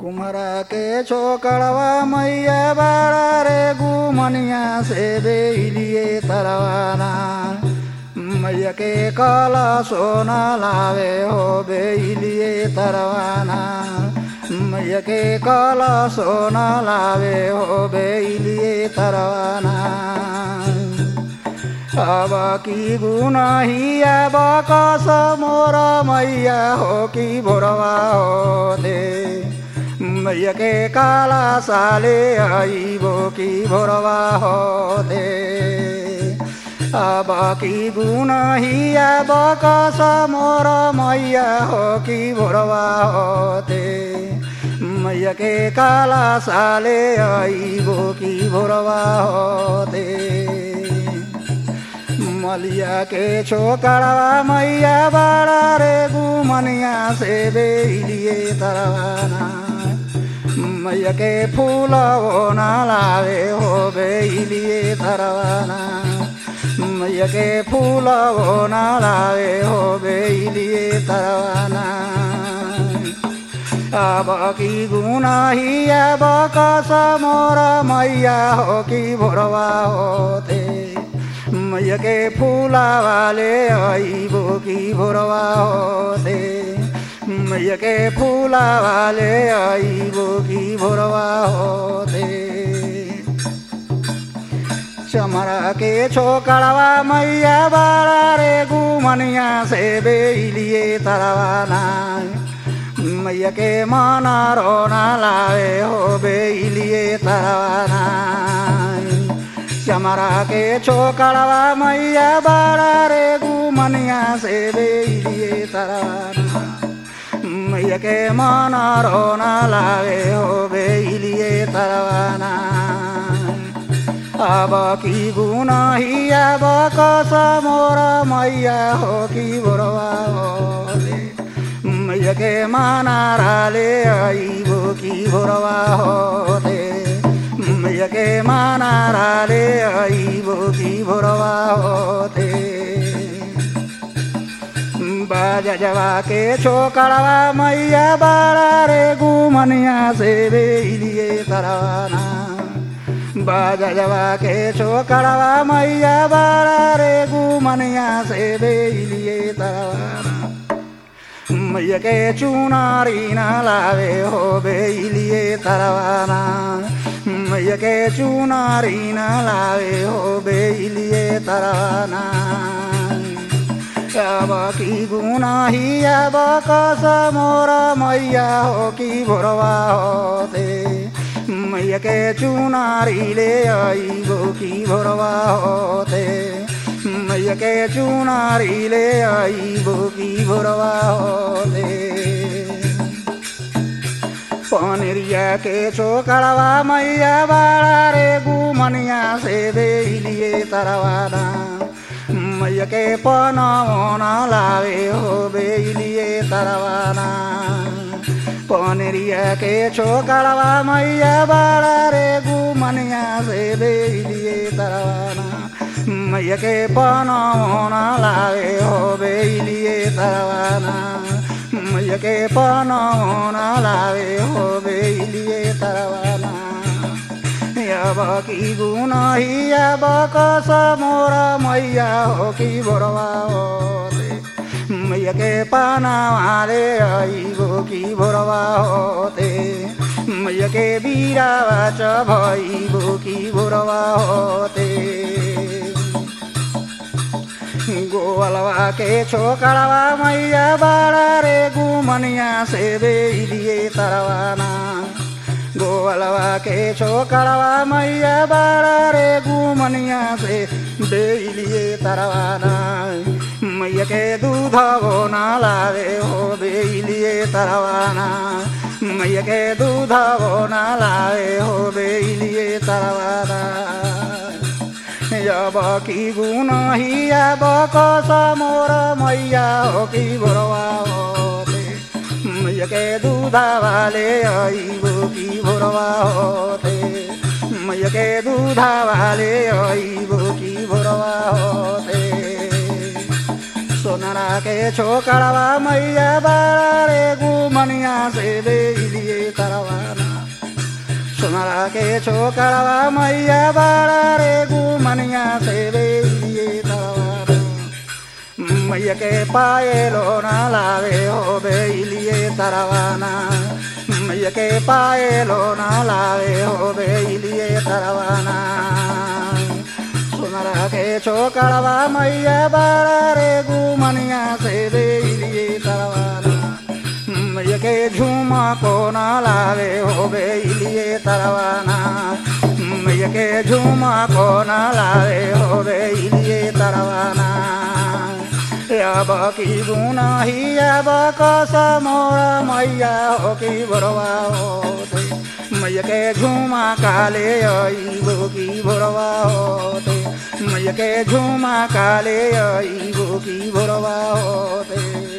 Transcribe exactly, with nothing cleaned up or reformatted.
कुमरा के छोकड़वा मैया बाड़ा रे गुमनिया से बेलिए तरवाना मैया के काला सोना लावे हो बेलिए तरवाना मैया के काला सोना लावे हो बेलिए तरवाना अब की गुनाही अब कस मोरा मैया हो की भोरवा हो दे मैया के काला साले आई वो की भोरवा हो दे अब की गुनाही अब कस मोरा मैया हो की भोरवा हो दे मैया के काला साले आई वो की भोरवा हो दे मलिया के छोकड़वा मैया बाड़ा रे गुमनिया से बेलिए तरवाना मैया के फूल वो ना लावे हो बेलिए तरवाना मैया के फूल वो ना लावे हो बेलिए तरवाना अब की गुनाही अब कस मोरा मैया हो की भोरवा होते मैया के फूला वाले आई वो की भोरवा होते मैया के फूला वाले आई वो की भोरवा होते चमड़ा के छोकड़वा मैया बाड़ा रे गुमनिया से बेलिए तरवाना मैया के माना रोना लावे हो बेलिए तरवाना चमड़ा के छोकड़वा मैया बाड़ा रे गुमनिया से बेलिए तरवाना मैया के माना रोना लावे हो बेलिए तरवाना अब की गुनाही अब कस मोरा मैया हो की भोरवा होले मैया के माना राले आई वो की भोरवा होले मैया के माना राले आई वो की भोरवा होते बाजा जवा के छोकड़वा मैया बाड़ा रे गुमनिया से बेलिए तरवाना बाजा जवा के छोकड़वा मैया बाड़ा रे गुमनिया से बेलिए तरवाना मैया के चुनारी न लावे हो बेलिए तरवाना मैया के चुनारी न लावे हो बेलिए तरवाना अब की गुनाही अब कस मोरा मैया हो की भोरवा होते मैया के चुनारी ले आई वो की भोरवा होते मैया के चुनारी ले आई वो की भोरवा होते पनेरिया के छोकड़वा मैया बाड़ा रे गुमनिया से बेलिए तरवाना मैया के पनौना लावे हो बेलिए तरवाना पनेरिया के छोकड़वा मैया बाड़ा रे गुमनिया से बेलिए तरवाना मैया के पनौना लावे हो बेलिए तरवाना मैया के पनौना लावे हो बेलिए तरवाना अब की गुनाही अब कस मोरा मैया हो की भोरवा होते मैया के पाना वाले आई वो की भोरवा होते मैया के बीरा बाच भई वो की भोरवा होते गोवलवा के छोकड़वा मैया बाड़ा रे गुमनिया से बेलिए तरवाना गोवलवा के छोकड़वा मैया बाड़ा रे गुमनिया से बेलिए तरवाना मैया के दूध वो ना लावे हो बेलिए तरवाना मैया के दूध वो ना लावे हो बेलिए तरवाना अब की गुनाही अब कस मोरा मैया हो की भोरवा होते मैया के दूधा वाले आई वो की भोरवा होते मैया के दूधा वाले आई वो की भोरवा होते सोनारा के छोकड़वा मैया बाड़ा रे गुमनिया से बेलिए तरवा सुनरा के छोकरवा मैया बड़ा रे घुमनिया से बेलिए तरवाना मैया के पाए लो ना लावे हो बेलिए तरवाना मैया के पाए लो ना लावे हो बेलिए तरवाना सुनरा के छोकरवा मैया बड़ा रे घुमनिया से बेलिए तरवाना मैया के झूमा को ना लावे हो बेलिए तरवाना मैया के झूमा को ना लावे हो बेलिए तरवाना अब की गुना ही अब कस मोरा मैया हो की भोरवा होते मैया के झूमा काले आई वो की भोरवा होते मैया के झूमा काले आई वो की भोरवा होते।